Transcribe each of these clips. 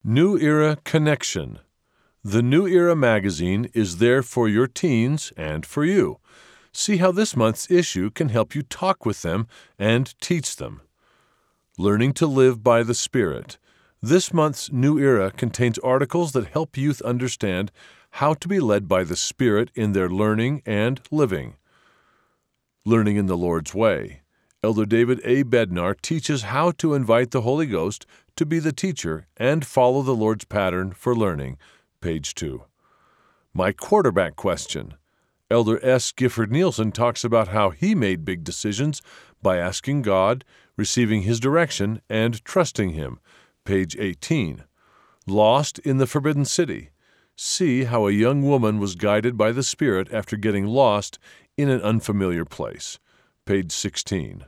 New Era Connection. The New Era magazine is there for your teens and for you. See how this month's issue can help you talk with them and teach them. Learning to Live by the Spirit. This month's New Era contains articles that help youth understand how to be led by the Spirit in their learning and living. Learning in the Lord's Way. Elder David A. Bednar teaches how to invite the Holy Ghost to be the teacher and follow the Lord's pattern for learning. Page 2. My Quarterback Question. Elder S. Gifford Nielsen talks about how he made big decisions by asking God, receiving His direction, and trusting Him. Page 18. Lost in the Forbidden City. See how a young woman was guided by the Spirit after getting lost in an unfamiliar place. Page 16.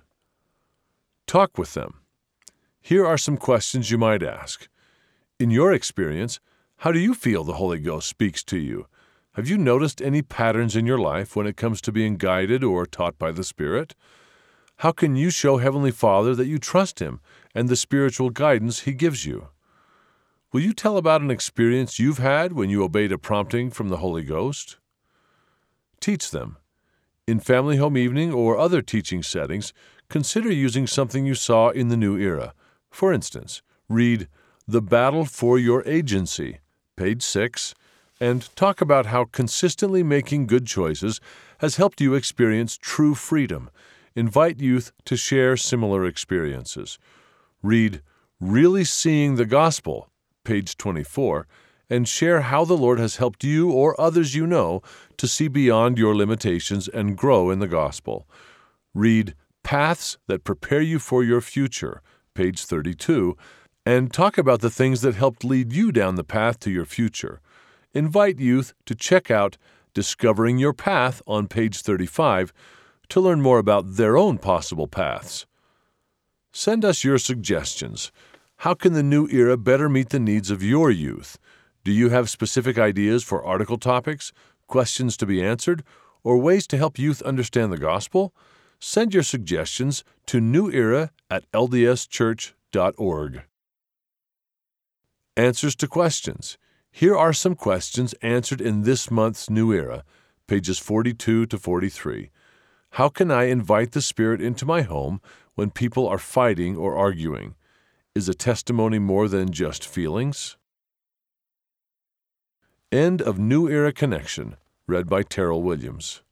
Talk with them. Here are some questions you might ask. In your experience, how do you feel the Holy Ghost speaks to you? Have you noticed any patterns in your life when it comes to being guided or taught by the Spirit? How can you show Heavenly Father that you trust Him and the spiritual guidance He gives you? Will you tell about an experience you've had when you obeyed a prompting from the Holy Ghost? Teach them. In family home evening or other teaching settings, consider using something you saw in the New Era. For instance, read The Battle for Your Agency, page 6, and talk about how consistently making good choices has helped you experience true freedom. Invite youth to share similar experiences. Read Really Seeing the Gospel, page 24, and share how the Lord has helped you or others you know to see beyond your limitations and grow in the gospel. Read Paths That Prepare You for Your Future, page 32, and talk about the things that helped lead you down the path to your future. Invite youth to check out Discovering Your Path on page 35 to learn more about their own possible paths. Send us your suggestions. How can the New Era better meet the needs of your youth? Do you have specific ideas for article topics, questions to be answered, or ways to help youth understand the gospel? Send your suggestions to newera@ldschurch.org. Answers to questions. Here are some questions answered in this month's New Era, pages 42 to 43. How can I invite the Spirit into my home when people are fighting or arguing? Is a testimony more than just feelings? End of New Era Connection, read by Terrell Williams.